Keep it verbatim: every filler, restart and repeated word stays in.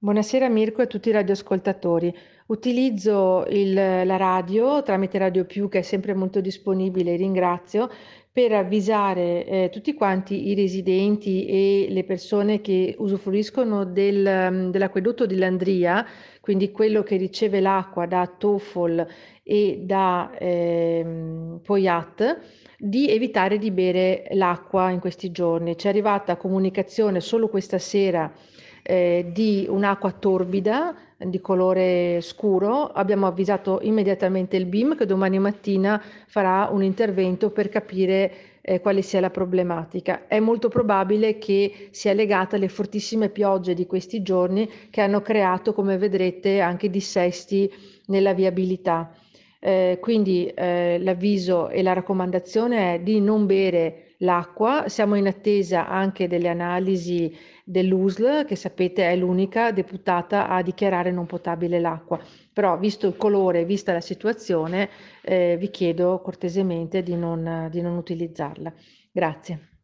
Buonasera Mirko e a tutti i radioascoltatori. Utilizzo il- la radio tramite Radio Più, che è sempre molto disponibile, ringrazio, per avvisare eh, tutti quanti i residenti e le persone che usufruiscono del, mm, dell'acquedotto di Landria, quindi quello che riceve l'acqua da Toffol e da ehm, Poiat, di evitare di bere l'acqua in questi giorni. Ci è arrivata comunicazione solo questa sera eh, di un'acqua torbida di colore scuro. Abbiamo avvisato immediatamente il B I M che domani mattina farà un intervento per capire eh, quale sia la problematica. È molto probabile che sia legata alle fortissime piogge di questi giorni che hanno creato, come vedrete, anche dissesti nella viabilità. Eh, quindi eh, l'avviso e la raccomandazione è di non bere l'acqua. Siamo in attesa anche delle analisi dell'U S L, che sapete è l'unica deputata a dichiarare non potabile l'acqua. Però, visto il colore, vista la situazione, eh, vi chiedo cortesemente di non, di non utilizzarla. Grazie.